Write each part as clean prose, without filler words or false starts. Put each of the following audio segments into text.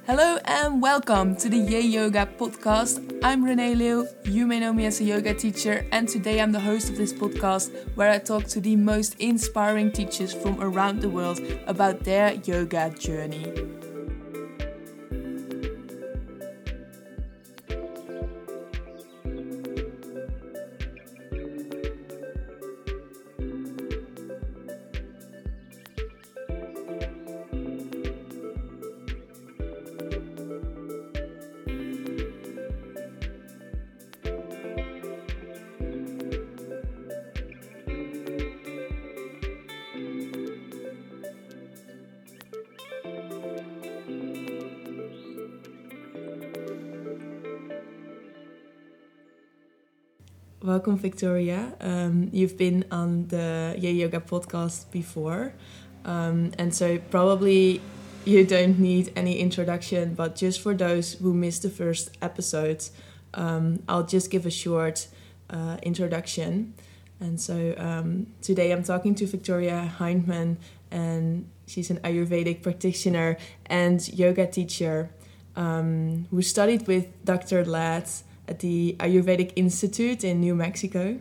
Hello and welcome to the Yay Yoga podcast. I'm Renee Leeuw. You may know me as a yoga teacher, and today I'm the host of this podcast where I talk to the most inspiring teachers from around the world about their yoga journey. Welcome, Victoria. You've been on the Yay Yoga podcast before, and so probably you don't need any introduction, but just for those who missed the first episode, I'll just give a short introduction. And so today I'm talking to Victoria Hindman, and she's an Ayurvedic practitioner and yoga teacher who studied with Dr. Ladd at the Ayurvedic Institute in New Mexico.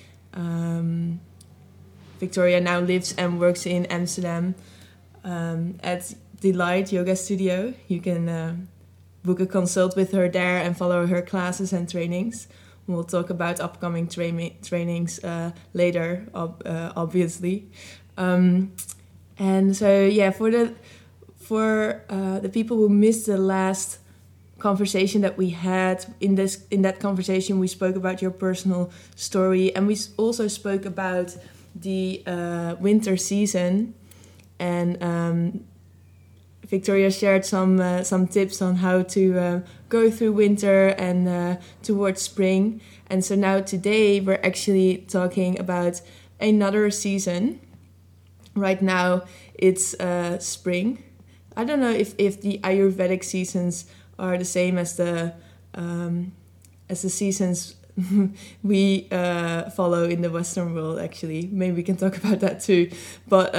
Victoria now lives and works in Amsterdam at Delight Yoga Studio. You can book a consult with her there and follow her classes and trainings. We'll talk about upcoming trainings later, obviously. And so, yeah, for the people who missed the last conversation that we had, in that conversation we spoke about your personal story, and we also spoke about the winter season, and Victoria shared some tips on how to go through winter and towards spring. And so now today we're actually talking about another season. Right now it's spring. I don't know if the Ayurvedic seasons are the same as the seasons we follow in the Western world. Actually, maybe we can talk about that too. But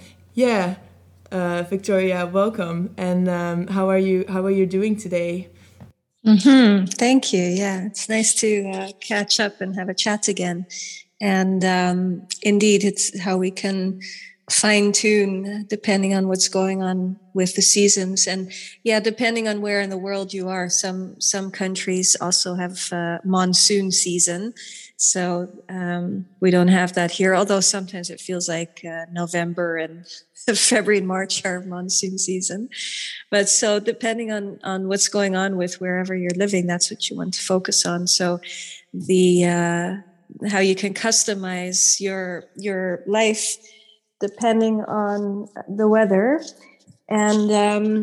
Victoria, welcome. And how are you doing today? Thank you. Yeah, it's nice to catch up and have a chat again. And indeed, it's how we can fine tune depending on what's going on with the seasons. And yeah, depending on where in the world you are, some countries also have monsoon season. So we don't have that here, although sometimes it feels like November and February and March are monsoon season. But so depending on what's going on with wherever you're living, that's what you want to focus on. So the how you can customize your life depending on the weather. And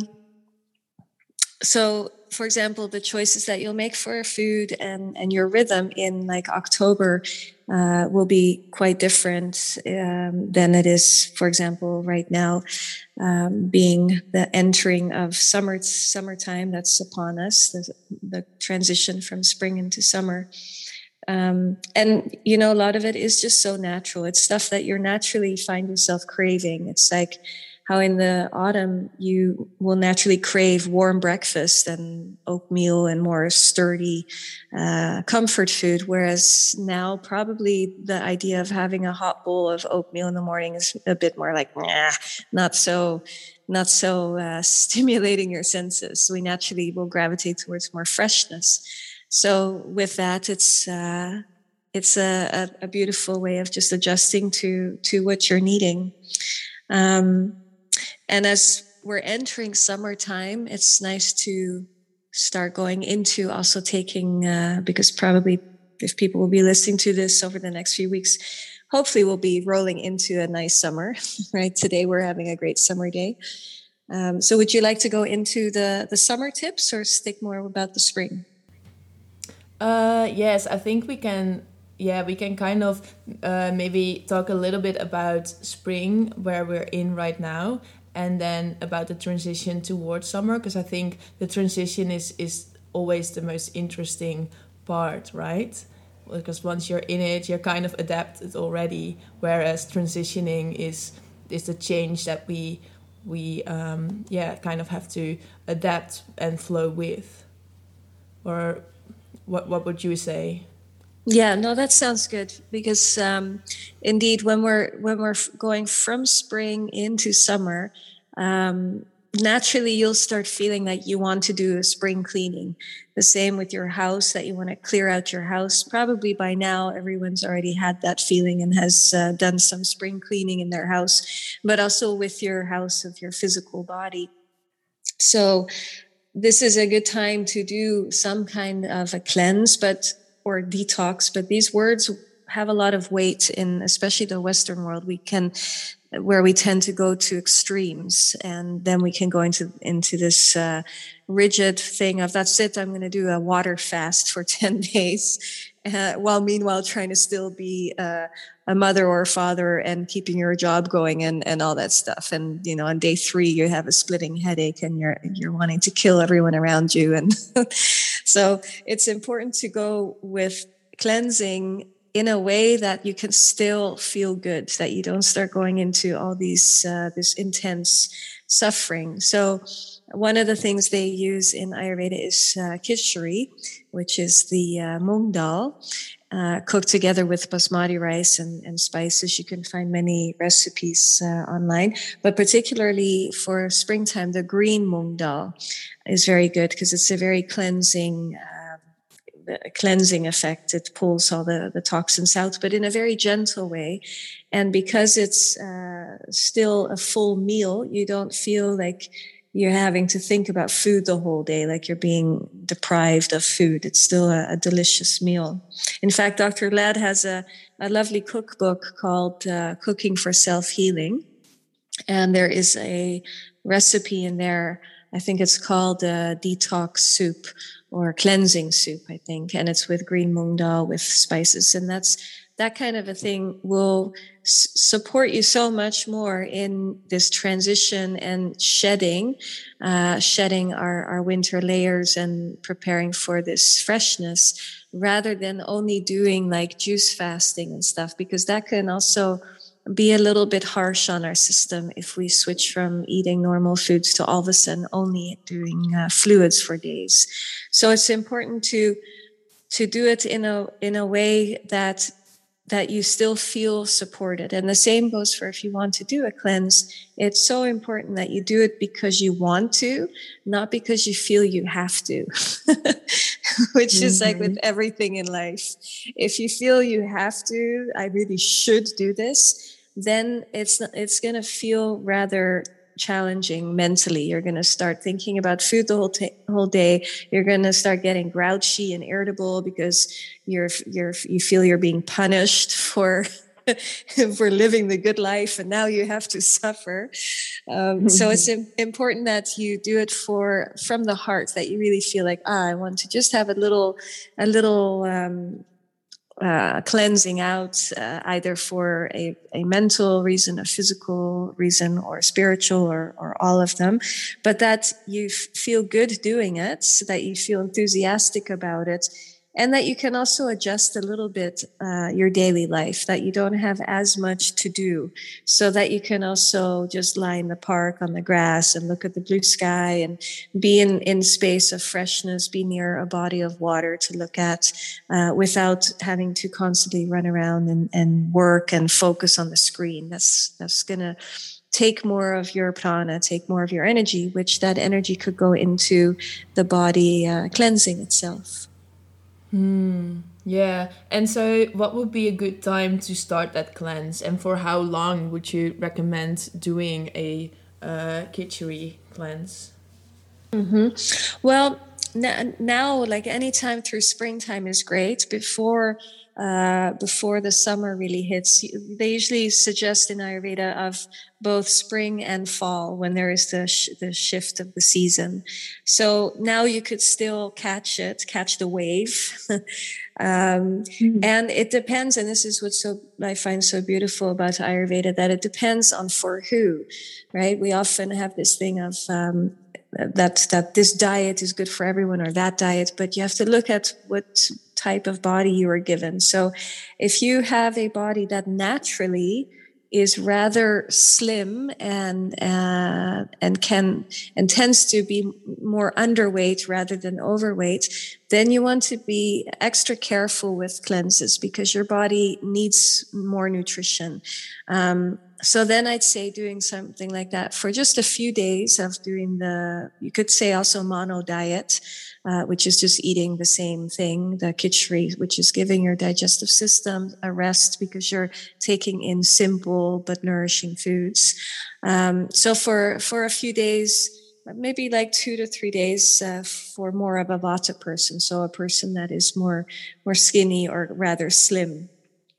so, for example, the choices that you'll make for food and your rhythm in like October will be quite different than it is, for example, right now, being the entering of summertime that's upon us, the transition from spring into summer. And, you know, a lot of it is just so natural. It's stuff that you naturally find yourself craving. It's like how in the autumn you will naturally crave warm breakfast and oatmeal and more sturdy comfort food. Whereas now probably the idea of having a hot bowl of oatmeal in the morning is a bit more like, not so stimulating your senses. So we naturally will gravitate towards more freshness. So with that, it's a beautiful way of just adjusting to what you're needing. And as we're entering summertime, it's nice to start going into also taking, because probably if people will be listening to this over the next few weeks, hopefully we'll be rolling into a nice summer, right? Today we're having a great summer day. So would you like to go into the summer tips or stick more about the spring? Yes, I think we can kind of maybe talk a little bit about spring, where we're in right now, and then about the transition towards summer, because I think the transition is always the most interesting part, right? Because once you're in it, you're kind of adapted already, whereas transitioning is the change that we we kind of have to adapt and flow with. Or what would you say? Yeah, no, that sounds good, because indeed, when we're going from spring into summer, naturally you'll start feeling that you want to do a spring cleaning. The same with your house, that you want to clear out your house. Probably by now everyone's already had that feeling and has done some spring cleaning in their house, but also with your house of your physical body. So this is a good time to do some kind of a cleanse, or detox, but these words have a lot of weight in, especially the Western world. Where we tend to go to extremes, and then we can go into this rigid thing of, that's it, I'm going to do a water fast for 10 days, while meanwhile trying to still be a mother or a father and keeping your job going and all that stuff. And on day 3 you have a splitting headache and you're wanting to kill everyone around you. And so it's important to go with cleansing in a way that you can still feel good, that you don't start going into all these this intense suffering. So one of the things they use in Ayurveda is khichdi, which is the mung dal, cooked together with basmati rice and spices. You can find many recipes online, but particularly for springtime, the green mung dal is very good, because it's a very cleansing effect. It pulls all the toxins out, but in a very gentle way. And because it's still a full meal, you don't feel like you're having to think about food the whole day, like you're being deprived of food. It's still a delicious meal. In fact, Dr. Ladd has a lovely cookbook called Cooking for Self-Healing. And there is a recipe in there, I think it's called detox soup or cleansing soup, I think. And it's with green mung dal with spices. And that kind of a thing will support you so much more in this transition and shedding our winter layers and preparing for this freshness, rather than only doing like juice fasting and stuff, because that can also be a little bit harsh on our system if we switch from eating normal foods to all of a sudden only doing fluids for days. So it's important to do it in a way that you still feel supported. And the same goes for if you want to do a cleanse. It's so important that you do it because you want to, not because you feel you have to, which is like with everything in life. If you feel you have to, I really should do this, then it's going to feel rather challenging mentally. You're going to start thinking about food the whole day. You're going to start getting grouchy and irritable because you feel you're being punished for for living the good life, and now you have to suffer. So it's important that you do it from the heart, that you really feel like, I want to just have a little cleansing out, either for a mental reason, a physical reason, or spiritual, or all of them, but that you feel good doing it, so that you feel enthusiastic about it, and that you can also adjust a little bit your daily life, that you don't have as much to do, so that you can also just lie in the park on the grass and look at the blue sky and be in space of freshness, be near a body of water to look at, without having to constantly run around and work and focus on the screen. That's going to take more of your prana, take more of your energy, which that energy could go into the body cleansing itself. Yeah. And so what would be a good time to start that cleanse, and for how long would you recommend doing a khichdi cleanse? Well, now, like any time through springtime is great. Before the summer really hits, they usually suggest in Ayurveda of both spring and fall, when there is the shift of the season. So now you could still catch the wave. And it depends, and this is what I find so beautiful about Ayurveda, that it depends on for who, right? We often have this thing of that this diet is good for everyone, or that diet, but you have to look at what type of body you are given. So if you have a body that naturally is rather slim and tends to be more underweight rather than overweight, then you want to be extra careful with cleanses because your body needs more nutrition. So then I'd say doing something like that for just a few days of doing you could say also mono diet, which is just eating the same thing, the khichdi, which is giving your digestive system a rest because you're taking in simple but nourishing foods. So for a few days, maybe like 2 to 3 days for more of a Vata person, so a person that is more skinny or rather slim.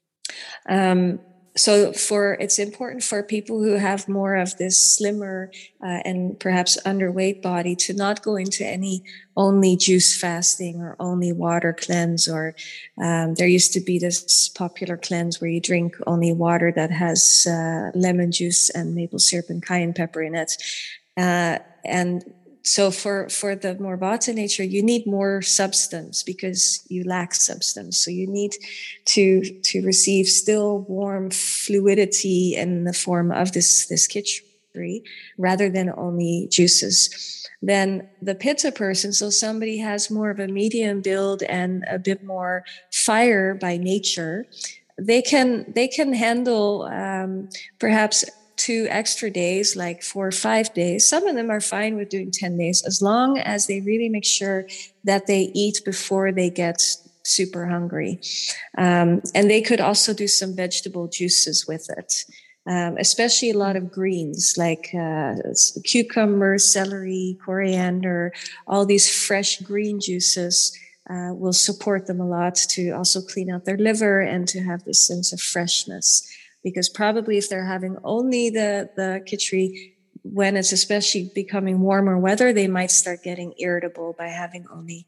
So it's important for people who have more of this slimmer and perhaps underweight body to not go into any only juice fasting or only water cleanse, or there used to be this popular cleanse where you drink only water that has lemon juice and maple syrup and cayenne pepper in it. And so for the more Vata nature, you need more substance because you lack substance. So you need to receive still warm fluidity in the form of this khichdi rather than only juices. Then the Pitta person, so somebody has more of a medium build and a bit more fire by nature, they can handle perhaps 2 extra days, like 4 or 5 days. Some of them are fine with doing 10 days, as long as they really make sure that they eat before they get super hungry. And they could also do some vegetable juices with it, especially a lot of greens like cucumber, celery, coriander, all these fresh green juices will support them a lot to also clean out their liver and to have this sense of freshness. Because probably if they're having only the khichdi, when it's especially becoming warmer weather, they might start getting irritable by having only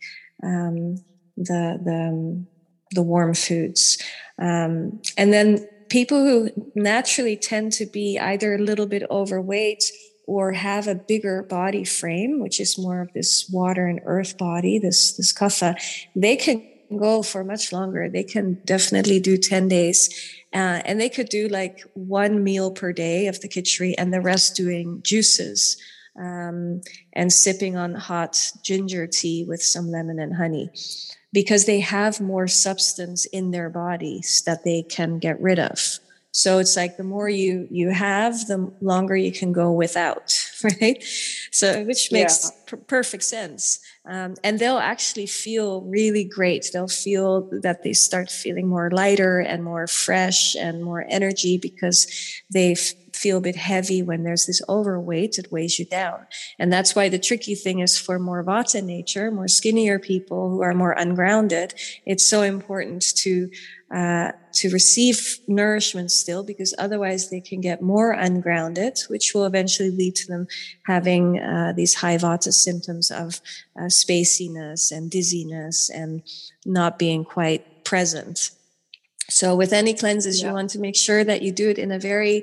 the warm foods. And then people who naturally tend to be either a little bit overweight or have a bigger body frame, which is more of this water and earth body, this kapha, they can go for much longer. They can definitely do 10 days. And they could do like 1 meal per day of the khichdi and the rest doing juices and sipping on hot ginger tea with some lemon and honey, because they have more substance in their bodies that they can get rid of. So it's like the more you have, the longer you can go without, right? So which makes perfect sense. And they'll actually feel really great. They'll feel that they start feeling more lighter and more fresh and more energy because they feel a bit heavy when there's this overweight. It weighs you down. And that's why the tricky thing is for more Vata nature, more skinnier people who are more ungrounded, it's so important to receive nourishment still, because otherwise they can get more ungrounded, which will eventually lead to them having these high Vata symptoms of spaciness and dizziness and not being quite present. So with any cleanses, you want to make sure that you do it in a very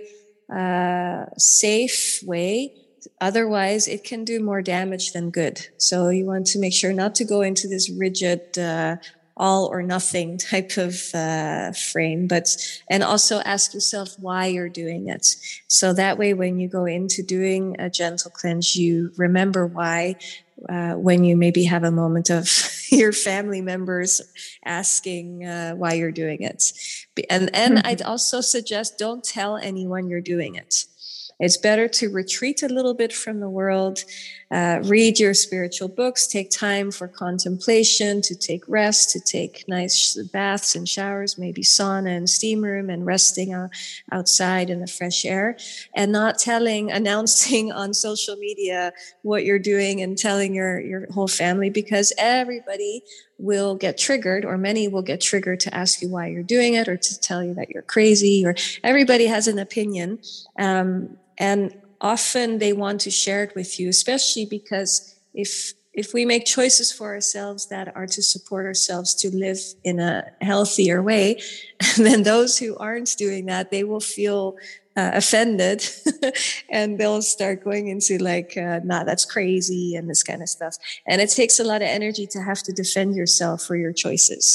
safe way. Otherwise, it can do more damage than good. So you want to make sure not to go into this rigid all or nothing type of frame, and also ask yourself why you're doing it. So that way, when you go into doing a gentle cleanse, you remember why. When you maybe have a moment of your family members asking why you're doing it. And I'd also suggest don't tell anyone you're doing it. It's better to retreat a little bit from the world, read your spiritual books, take time for contemplation, to take rest, to take nice baths and showers, maybe sauna and steam room, and resting outside in the fresh air, and not announcing on social media what you're doing and telling your whole family, because everybody will get triggered, or many will get triggered to ask you why you're doing it, or to tell you that you're crazy, or everybody has an opinion. And often they want to share it with you, especially because if we make choices for ourselves that are to support ourselves to live in a healthier way, then those who aren't doing that, they will feel offended and they'll start going into like, nah, that's crazy and this kind of stuff. And it takes a lot of energy to have to defend yourself for your choices.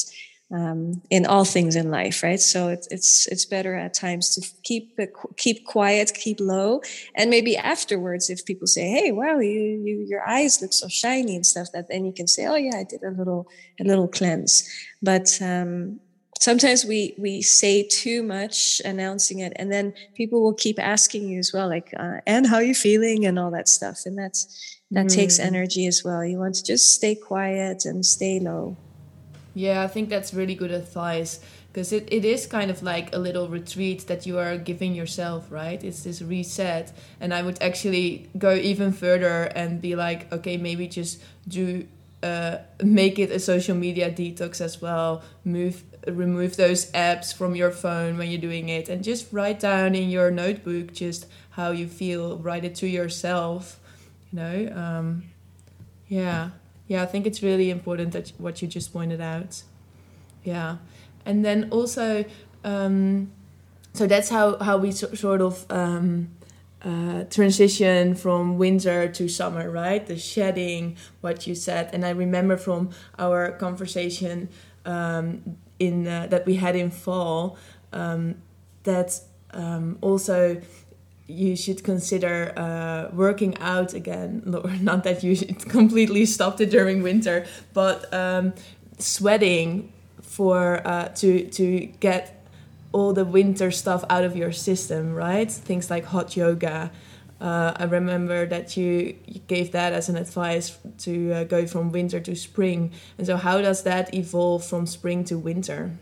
in all things in life, right? So it's better at times to keep quiet, keep low, and maybe afterwards, if people say, "Hey, wow, your eyes look so shiny and stuff," that then you can say, "Oh yeah, I did a little cleanse." But sometimes we say too much, announcing it, and then people will keep asking you as well, like, "And how are you feeling?" and all that stuff, and that takes energy as well. You want to just stay quiet and stay low. Yeah, I think that's really good advice, because it is kind of like a little retreat that you are giving yourself, right? It's this reset. And I would actually go even further and be like, okay, maybe just make it a social media detox as well. Remove those apps from your phone when you're doing it, and just write down in your notebook just how you feel. Write it to yourself, you know. Yeah. Yeah, I think it's really important that what you just pointed out. Yeah. And then also, so that's how we sort of transition from winter to summer, right? The shedding, what you said. And I remember from our conversation that we had in fall, that also you should consider working out again. Not that you should completely stop it during winter, but sweating for to get all the winter stuff out of your system, right? Things like hot yoga. I remember that you gave that as an advice to go from winter to spring. And so how does that evolve from spring to winter?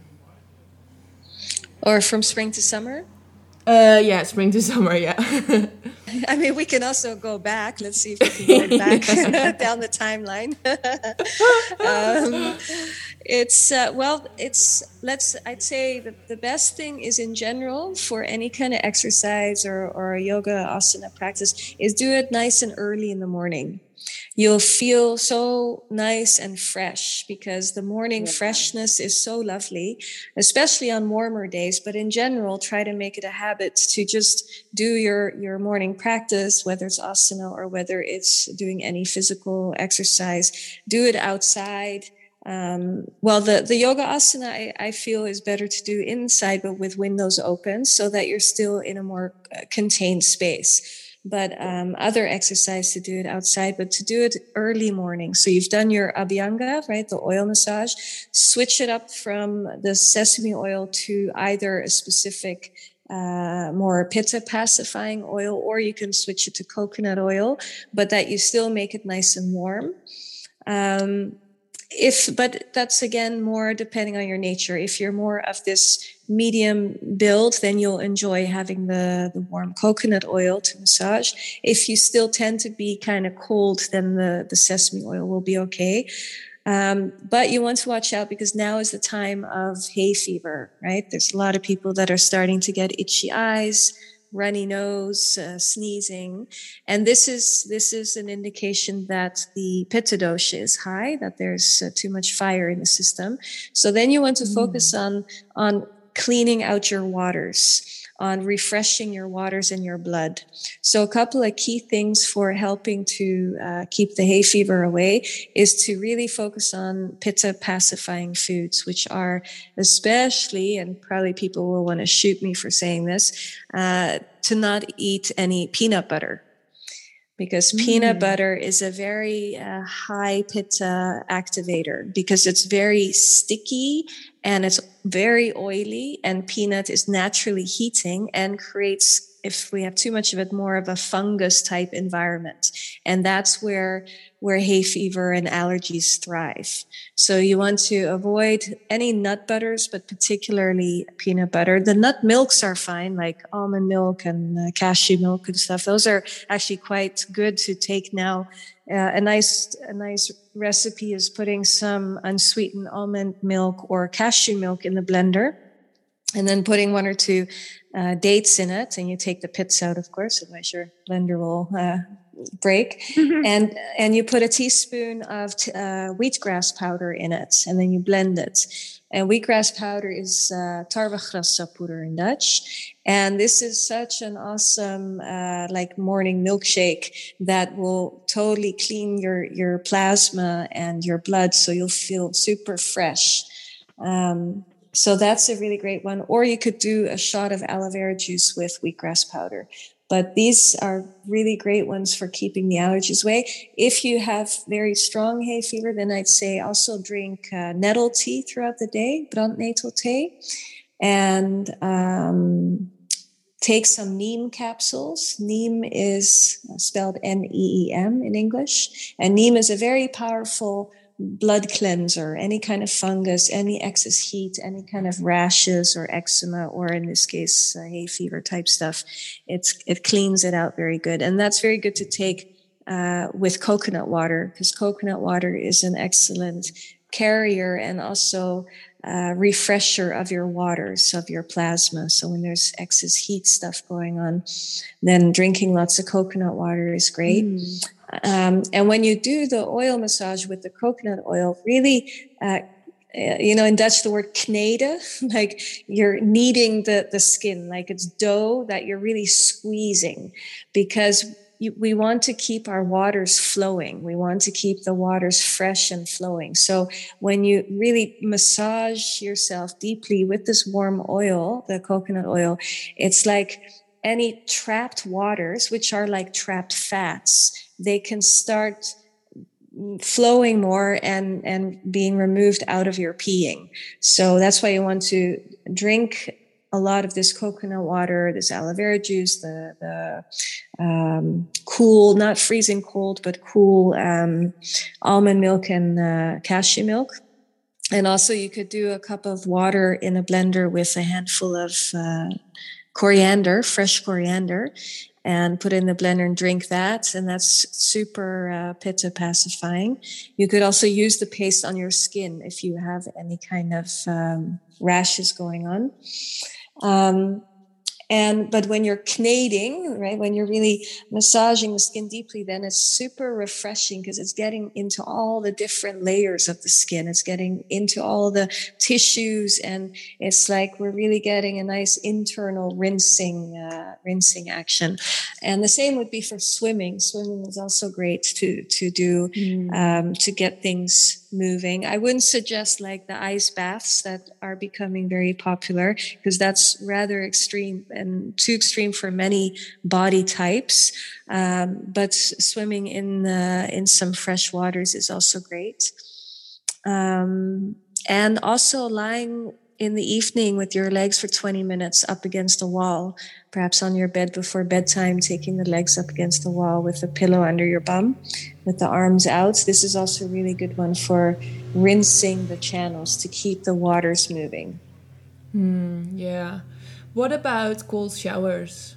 Or from spring to summer? Yeah, spring to summer, yeah. I mean, we can also go back. Let's see if we can go back down the timeline. I'd say that the best thing is, in general, for any kind of exercise or yoga asana practice, is do it nice and early in the morning. You'll feel so nice and fresh, because the morning freshness is so lovely, especially on warmer days. But in general, try to make it a habit to just do your morning practice, whether it's asana or whether it's doing any physical exercise. Do it outside. The yoga asana I feel is better to do inside, but with windows open, so that you're still in a more contained space. But other exercise to do it outside, but to do it early morning. So you've done your abhyanga, right? The oil massage. Switch it up from the sesame oil to either a specific more pitta pacifying oil, or you can switch it to coconut oil, but that you still make it nice and warm. But that's again more depending on your nature. If you're more of this medium build, then you'll enjoy having the warm coconut oil to massage. If you still tend to be kind of cold, then the sesame oil will be okay. But you want to watch out, because now is the time of hay fever, right? There's a lot of people that are starting to get itchy eyes, runny nose, sneezing. And this is an indication that the pitta dosha is high, that there's too much fire in the system. So then you want to focus on cleaning out your waters, on refreshing your waters and your blood. So a couple of key things for helping to keep the hay fever away is to really focus on pitta pacifying foods, which are especially, and probably people will want to shoot me for saying this, to not eat any peanut butter. Because peanut butter is a very high pitta activator, because it's very sticky and it's very oily, and peanut is naturally heating and creates, if we have too much of it, more of a fungus type environment. And that's where hay fever and allergies thrive. So you want to avoid any nut butters, but particularly peanut butter. The nut milks are fine, like almond milk and cashew milk and stuff. Those are actually quite good to take now. A nice recipe is putting some unsweetened almond milk or cashew milk in the blender, and then putting 1 or 2 dates in it, and you take the pits out, of course, otherwise your blender will break. And you put a teaspoon of wheatgrass powder in it, and then you blend it. And wheatgrass powder is tarwegrassapoeder in Dutch. And this is such an awesome morning milkshake that will totally clean your plasma and your blood, so you'll feel super fresh. So that's a really great one. Or you could do a shot of aloe vera juice with wheatgrass powder. But these are really great ones for keeping the allergies away. If you have very strong hay fever, then I'd say also drink nettle tea throughout the day, brandnetel tea, and take some neem capsules. Neem is spelled Neem in English. And neem is a very powerful blood cleanser. Any kind of fungus, any excess heat, any kind of rashes or eczema, or in this case, hay fever type stuff, it cleans it out very good. And that's very good to take with coconut water, because coconut water is an excellent carrier and also refresher of your waters, of your plasma. So when there's excess heat stuff going on, then drinking lots of coconut water is great. And when you do the oil massage with the coconut oil, really, in Dutch, the word kneden, like you're kneading the skin, like it's dough that you're really squeezing, because we want to keep our waters flowing. We want to keep the waters fresh and flowing. So when you really massage yourself deeply with this warm oil, the coconut oil, it's like any trapped waters, which are like trapped fats, they can start flowing more and being removed out of your peeing. So that's why you want to drink a lot of this coconut water, this aloe vera juice, the cool, not freezing cold, but cool almond milk and cashew milk. And also you could do a cup of water in a blender with a handful of coriander, fresh coriander, and put it in the blender and drink that. And that's super pitta pacifying. You could also use the paste on your skin if you have any kind of rashes going on. But when you're kneading, right, when you're really massaging the skin deeply, then it's super refreshing because it's getting into all the different layers of the skin. It's getting into all the tissues, and it's like we're really getting a nice internal rinsing action. And the same would be for swimming. Swimming is also great to do to get things moving. I wouldn't suggest like the ice baths that are becoming very popular, because that's rather extreme and too extreme for many body types. But swimming in some fresh waters is also great. And also lying in the evening with your legs for 20 minutes up against a wall, perhaps on your bed before bedtime, taking the legs up against the wall with a pillow under your bum, with the arms out. This is also a really good one for rinsing the channels to keep the waters moving. Yeah. What about cold showers?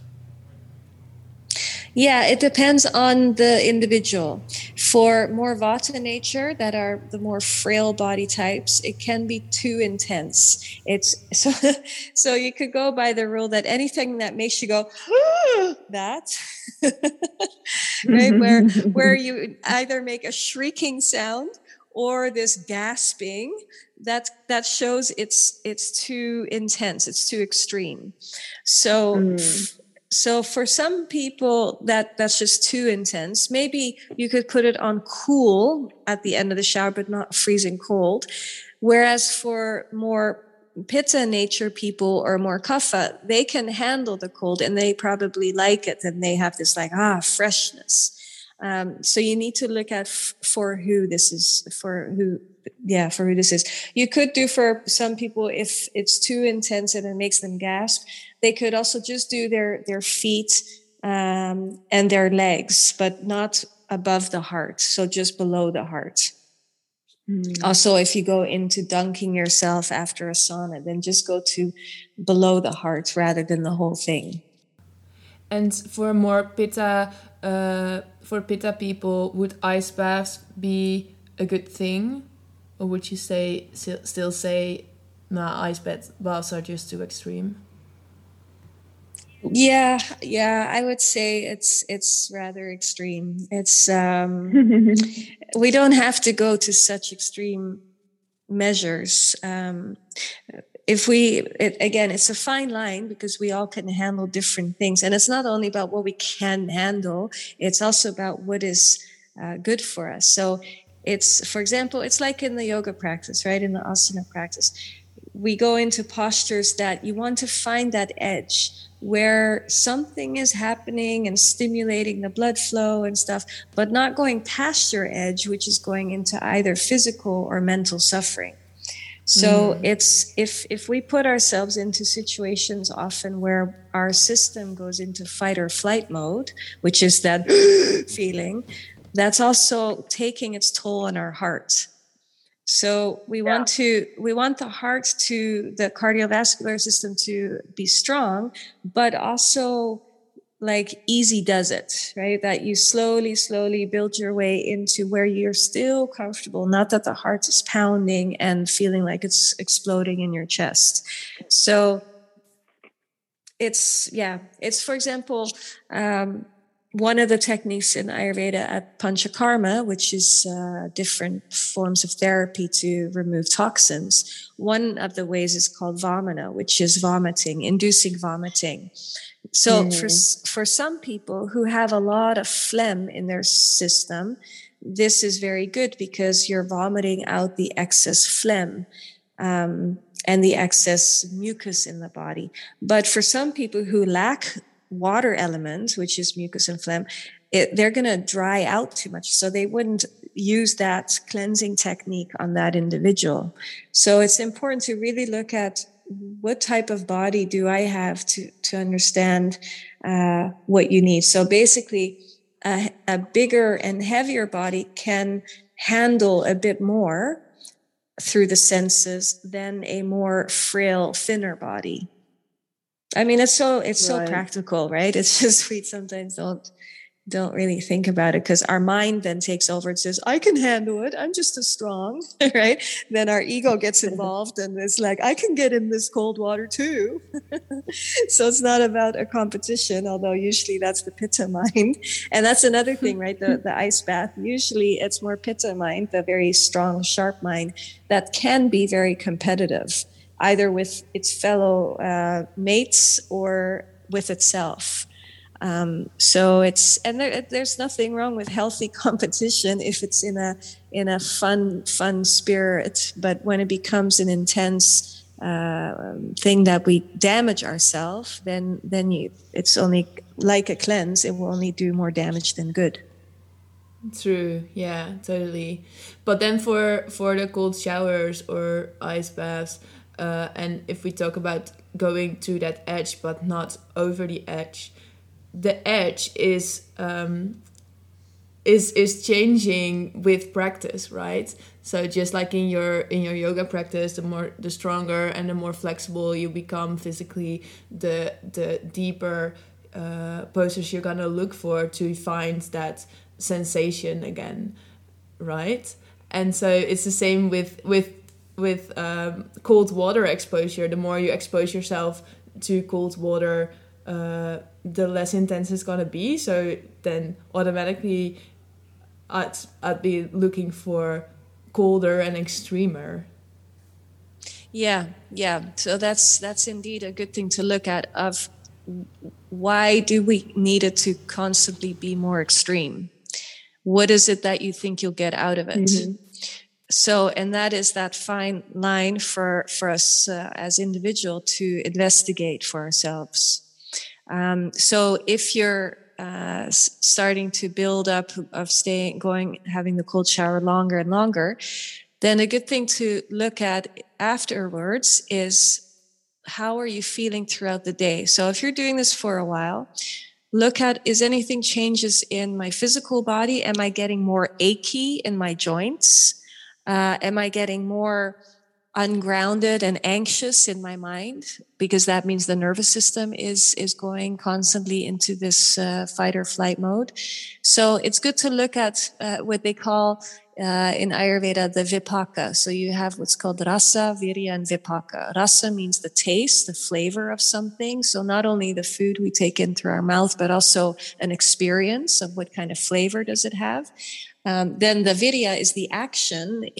Yeah, it depends on the individual. For more Vata nature, that are the more frail body types, it can be too intense. It's so you could go by the rule that anything that makes you go that, right, where you either make a shrieking sound or this gasping, that shows it's too intense, it's too extreme. So for some people that's just too intense. Maybe you could put it on cool at the end of the shower, but not freezing cold. Whereas for more Pitta nature people or more Kapha, they can handle the cold and they probably like it, and they have this like freshness. So you need to look at for who this is. You could do for some people, if it's too intense and it makes them gasp, they could also just do their feet and their legs, but not above the heart. So just below the heart. Also, if you go into dunking yourself after a sauna, then just go to below the heart rather than the whole thing. And for more Pitta, people, would ice baths be a good thing? Or would you still say, nah, ice baths are just too extreme? Yeah, I would say it's rather extreme. It's we don't have to go to such extreme measures. It's a fine line, because we all can handle different things, and it's not only about what we can handle; it's also about what is good for us. So It's, for example, it's like in the yoga practice, right? In the asana practice, we go into postures that you want to find that edge where something is happening and stimulating the blood flow and stuff, but not going past your edge, which is going into either physical or mental suffering. So it's if we put ourselves into situations often where our system goes into fight or flight mode, which is that feeling, that's also taking its toll on our heart. So we want the heart to, the cardiovascular system to be strong, but also like easy does it, right? That you slowly build your way into where you're still comfortable, not that the heart is pounding and feeling like it's exploding in your chest. So it's for example, one of the techniques in Ayurveda at Panchakarma, which is different forms of therapy to remove toxins. One of the ways is called vamana, which is vomiting, inducing vomiting. So for some people who have a lot of phlegm in their system, this is very good because you're vomiting out the excess phlegm and the excess mucus in the body. But for some people who lack water element, which is mucus and phlegm, they're going to dry out too much. So they wouldn't use that cleansing technique on that individual. So it's important to really look at what type of body do I have to understand what you need. So basically, a bigger and heavier body can handle a bit more through the senses than a more frail, thinner body. I mean, it's so practical, right? It's just we sometimes don't really think about it because our mind then takes over and says, I can handle it. I'm just as strong, right? Then our ego gets involved and it's like, I can get in this cold water too. So it's not about a competition, although usually that's the pitta mind. And that's another thing, right? The ice bath, usually it's more pitta mind, the very strong, sharp mind that can be very competitive, either with its fellow mates or with itself. So it's, and there's nothing wrong with healthy competition if it's in a fun spirit. But when it becomes an intense thing that we damage ourselves, then it's only like a cleanse. It will only do more damage than good. True. Yeah, totally. But then for the cold showers or ice baths, and if we talk about going to that edge but not over the edge, the edge is changing with practice, right? So just like in your yoga practice, the stronger and the more flexible you become physically, the deeper postures you're gonna look for to find that sensation again, right? And so it's the same with cold water exposure. The more you expose yourself to cold water, the less intense it's gonna be. So then automatically I'd be looking for colder and extremer. Yeah. So that's indeed a good thing to look at. Of why do we need it to constantly be more extreme? What is it that you think you'll get out of it? Mm-hmm. So, and that is that fine line for us as individual to investigate for ourselves. So if you're starting to build up of having the cold shower longer and longer, then a good thing to look at afterwards is how are you feeling throughout the day? So if you're doing this for a while, look at, is anything changes in my physical body? Am I getting more achy in my joints? Am I getting more ungrounded and anxious in my mind? Because that means the nervous system is going constantly into this fight or flight mode. So it's good to look at what they call in Ayurveda the vipaka. So you have what's called rasa, virya, and vipaka. Rasa means the taste, the flavor of something. So not only the food we take in through our mouth, but also an experience of what kind of flavor does it have. Then the virya is the action.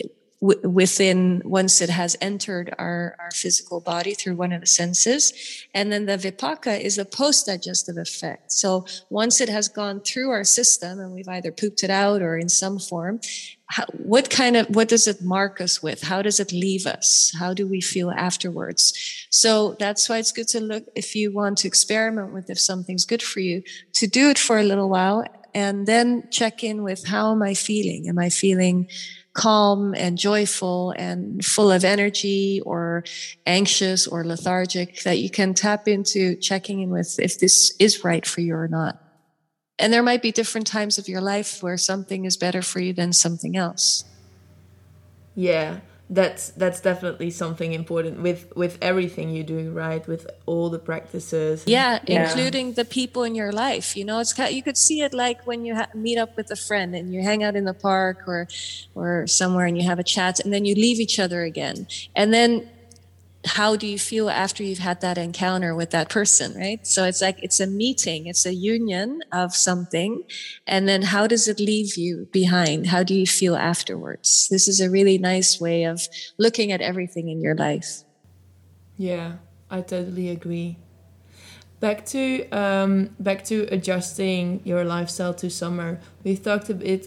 within, once it has entered our physical body through one of the senses. And then the vipaka is a post-digestive effect. So once it has gone through our system and we've either pooped it out or in some form, what does it mark us with? How does it leave us? How do we feel afterwards? So that's why it's good to look, if you want to experiment with if something's good for you, to do it for a little while and then check in with, how am I feeling? Am I feeling calm and joyful and full of energy, or anxious or lethargic? That you can tap into checking in with if this is right for you or not. And there might be different times of your life where something is better for you than something else. Yeah, that's definitely something important with everything you do, right? With all the practices. Yeah, including the people in your life. You know, it's you could see it like when you meet up with a friend and you hang out in the park or somewhere and you have a chat, and then you leave each other again. And then how do you feel after you've had that encounter with that person, right? So it's like, it's a meeting, it's a union of something. And then how does it leave you behind? How do you feel afterwards? This is a really nice way of looking at everything in your life. Yeah, I totally agree. Back to adjusting your lifestyle to summer. We've talked a bit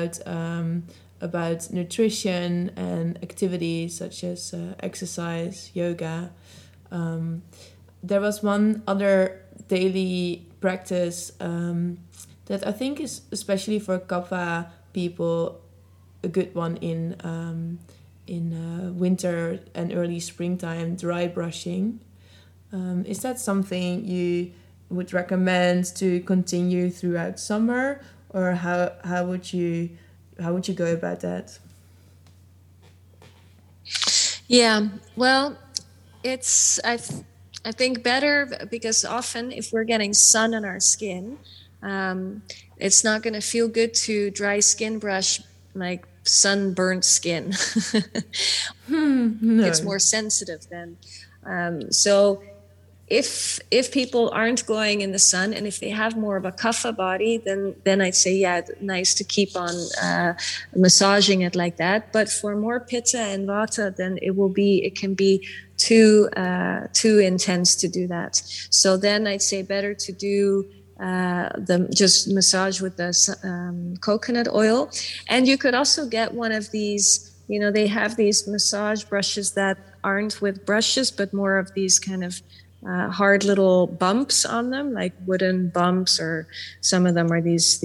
about nutrition and activities such as exercise, yoga. There was one other daily practice that I think is, especially for Kapha people, a good one in winter and early springtime: dry brushing. Is that something you would recommend to continue throughout summer, or how would you go about that? Yeah, well, it's I think better, because often if we're getting sun on our skin, it's not going to feel good to dry skin brush like sunburnt skin. No. It's more sensitive then. So if people aren't going in the sun, and if they have more of a kapha body, then I'd say, yeah, nice to keep on massaging it like that. But for more pitta and vata, then it can be too intense to do that. So then I'd say better to do just massage with the coconut oil. And you could also get one of these, you know, they have these massage brushes that aren't with brushes, but more of these kind of hard little bumps on them, like wooden bumps, or some of them are these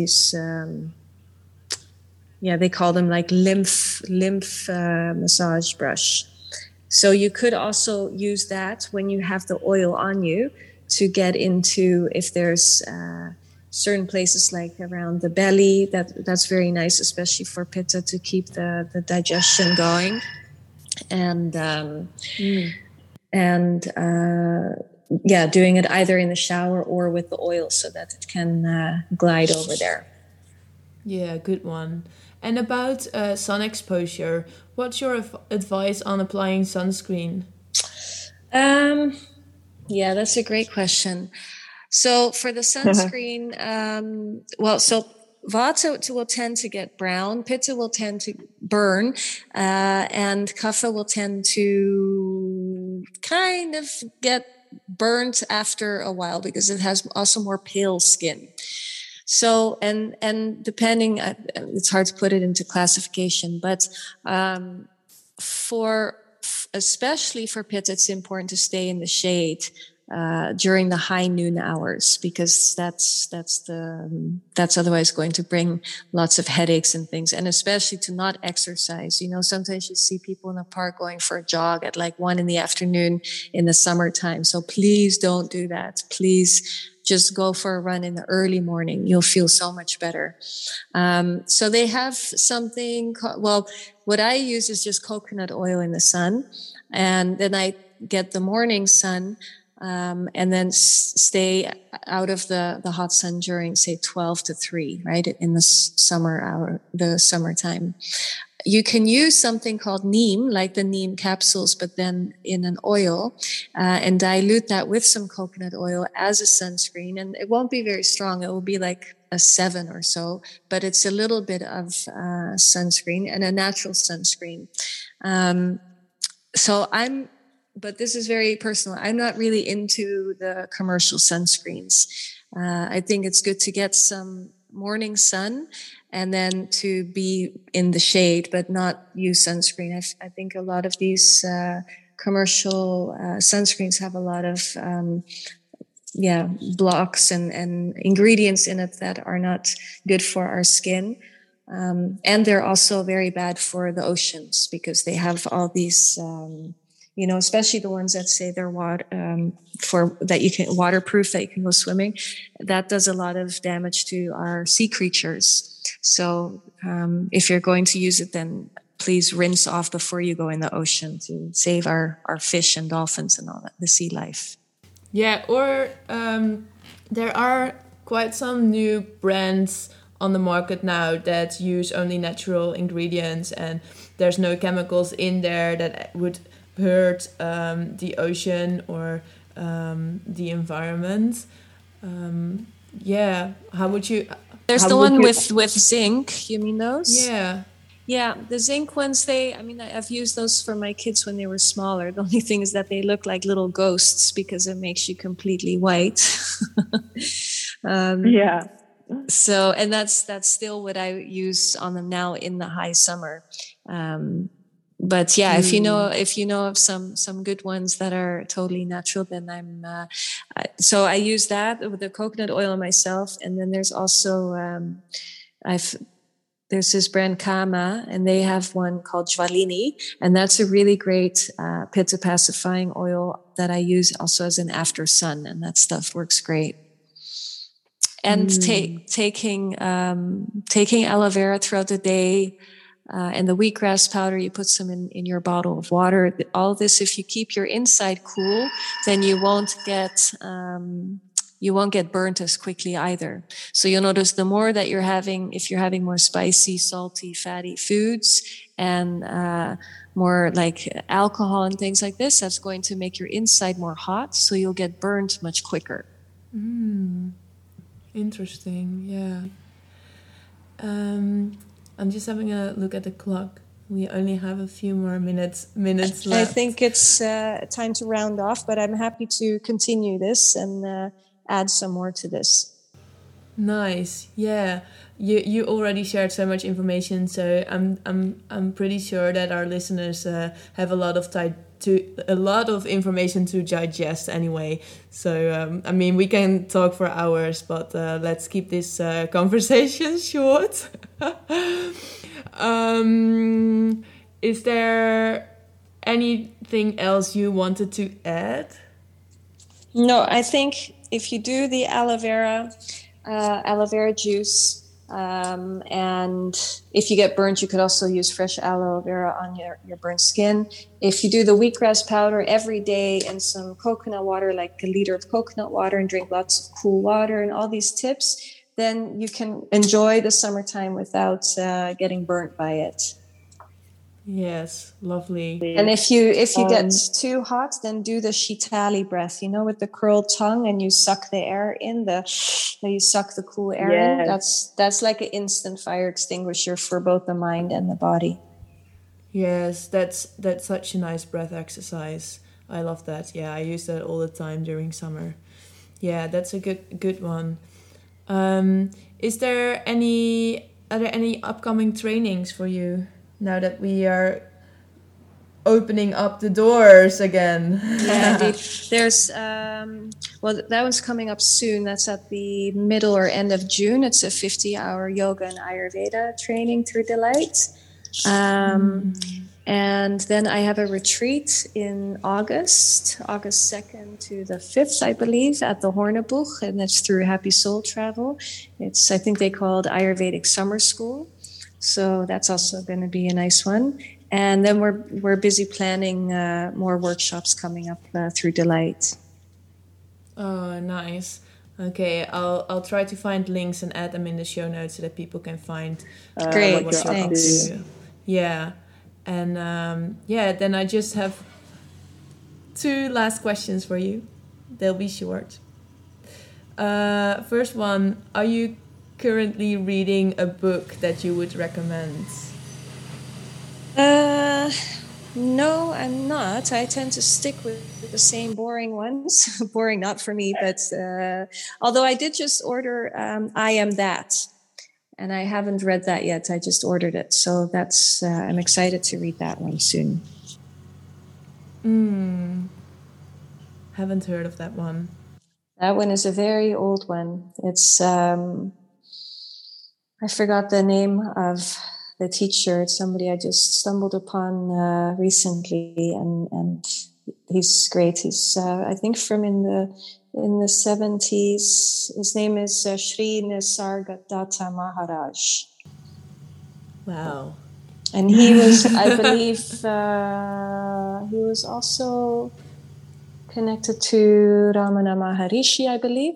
they call them like lymph massage brush. So you could also use that when you have the oil on you to get into, if there's certain places like around the belly, that's very nice, especially for pitta, to keep the digestion going. And doing it either in the shower or with the oil, so that it can glide over there. Yeah, good one. And about sun exposure, what's your advice on applying sunscreen? Yeah, that's a great question. So for the sunscreen, so Vata will tend to get brown, Pitta will tend to burn, and Kapha will tend to kind of get burnt after a while, because it has also more pale skin. So, and depending, it's hard to put it into classification, but especially for Pitta, it's important to stay in the shade during the high noon hours, because that's otherwise going to bring lots of headaches and things. And especially to not exercise. You know, sometimes you see people in the park going for a jog at like 1 PM in the summertime. So please don't do that. Please just go for a run in the early morning. You'll feel so much better. So they have something what I use is just coconut oil in the sun, and then I get the morning sun. And then stay out of the hot sun during, say, 12 to 3, right, in the summertime. You can use something called neem, like the neem capsules, but then in an oil, and dilute that with some coconut oil as a sunscreen. And it won't be very strong. It will be like a 7 or so, but it's a little bit of sunscreen and a natural sunscreen. But this is very personal. I'm not really into the commercial sunscreens. I think it's good to get some morning sun and then to be in the shade, but not use sunscreen. I think a lot of these commercial sunscreens have a lot of blocks and ingredients in it that are not good for our skin. And they're also very bad for the oceans because they have all these, especially the ones that say they're waterproof, that you can go swimming. That does a lot of damage to our sea creatures. So if you're going to use it, then please rinse off before you go in the ocean to save our fish and dolphins and all that, the sea life. Yeah, or there are quite some new brands on the market now that use only natural ingredients, and there's no chemicals in there that would hurt the ocean or the environment. How would you? There's the one with zinc. You mean those? Yeah. Yeah, the zinc ones, I've used those for my kids when they were smaller. The only thing is that they look like little ghosts because it makes you completely white. Yeah. So, and that's still what I use on them now in the high summer. But yeah, if you know of some good ones that are totally natural, then so I use that with the coconut oil on myself. And then there's also, there's this brand Kama, and they have one called Jvalini, and that's a really great pitta pacifying oil that I use also as an after sun, and that stuff works great. And taking aloe vera throughout the day, and the wheatgrass powder, you put some in your bottle of water. All this, if you keep your inside cool, then you won't get burnt as quickly either. So you'll notice the more that you're having, if you're having more spicy, salty, fatty foods and more like alcohol and things like this, that's going to make your inside more hot. So you'll get burnt much quicker. Interesting. Yeah. I'm just having a look at the clock. We only have a few more minutes left. I think it's time to round off, but I'm happy to continue this and add some more to this. Nice. Yeah. You already shared so much information, so I'm pretty sure that our listeners have a lot of information to digest anyway. So we can talk for hours, but let's keep this conversation short. Is there anything else you wanted to add? No, I think if you do the aloe vera juice, and if you get burnt, you could also use fresh aloe vera on your burnt skin. If you do the wheatgrass powder every day and some coconut water, like a liter of coconut water, and drink lots of cool water and all these tips, then you can enjoy the summertime without getting burnt by it. Yes, lovely. And if you get too hot, then do the Shitali breath, with the curled tongue, and you suck the air in, you suck the cool air in. That's like an instant fire extinguisher for both the mind and the body. Yes, that's such a nice breath exercise. I love that. Yeah, I use that all the time during summer. Yeah, that's a good one. Are there any upcoming trainings for you now that we are opening up the doors again? Yeah, indeed. There's that one's coming up soon. That's at the middle or end of June. It's a 50-hour yoga and Ayurveda training through Delight. And then I have a retreat in August 2nd to the 5th, I believe, at the Horneboeg, and that's through Happy Soul Travel. I think they call it Ayurvedic Summer School. So that's also going to be a nice one. And then we're busy planning more workshops coming up through Delight. Oh, nice. Okay, I'll try to find links and add them in the show notes so that people can find Great, what you're up to. Yeah. And then I just have 2 last questions for you. They'll be short. First one, are you currently reading a book that you would recommend? No, I'm not. I tend to stick with the same boring ones. Boring, not for me, but although I did just order I Am That, and I haven't read that yet. I just ordered it. So that's, I'm excited to read that one soon. Haven't heard of that one. That one is a very old one. It's, I forgot the name of the teacher. It's somebody I just stumbled upon recently, and he's great. He's I think from in the 70s. His name is Sri Nisargadatta Maharaj. Wow. And he was, I believe, he was also connected to Ramana Maharishi, I believe.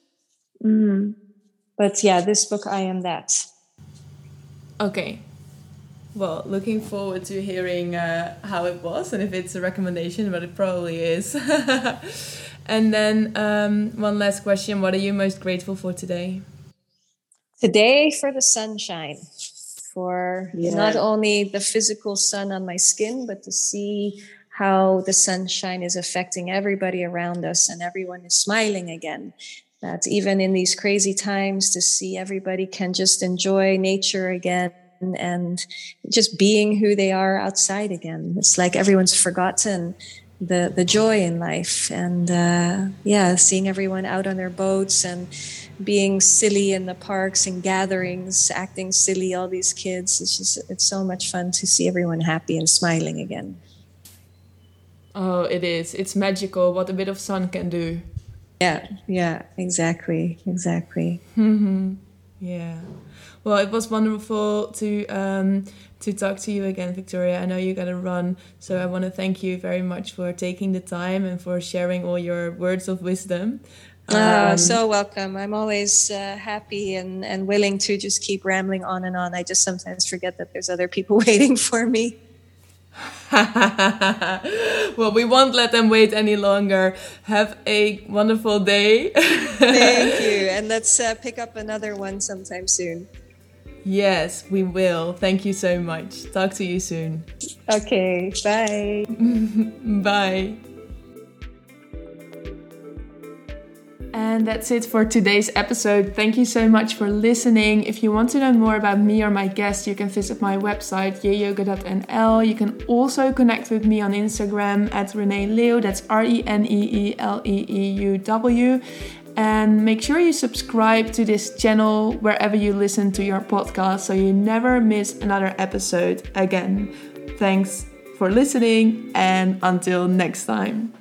But yeah, this book, I Am That. Okay. Well, looking forward to hearing how it was and if it's a recommendation, but it probably is. And then one last question. What are you most grateful for today? Today for the sunshine. For not only the physical sun on my skin, but to see how the sunshine is affecting everybody around us and everyone is smiling again. That even in these crazy times, to see everybody can just enjoy nature again and just being who they are outside again. It's like everyone's forgotten the joy in life, and seeing everyone out on their boats and being silly in the parks and gatherings, acting silly, all these kids. It's so much fun to see everyone happy and smiling again. Oh, it is. It's magical what a bit of sun can do. Yeah, exactly. Yeah. Well, it was wonderful to talk to you again, Victoria. I know you got to run, so I want to thank you very much for taking the time and for sharing all your words of wisdom. So welcome. I'm always happy and willing to just keep rambling on and on. I just sometimes forget that there's other people waiting for me. Well, we won't let them wait any longer. Have a wonderful day. Thank you. And let's pick up another one sometime soon. Yes, we will. Thank you so much. Talk to you soon. Okay, bye. Bye. And that's it for today's episode. Thank you so much for listening. If you want to know more about me or my guest, you can visit my website, yeyoga.nl. You can also connect with me on Instagram at Renee Leeuw. That's ReneeLeeuw. And make sure you subscribe to this channel wherever you listen to your podcast so you never miss another episode again. Thanks for listening, and until next time.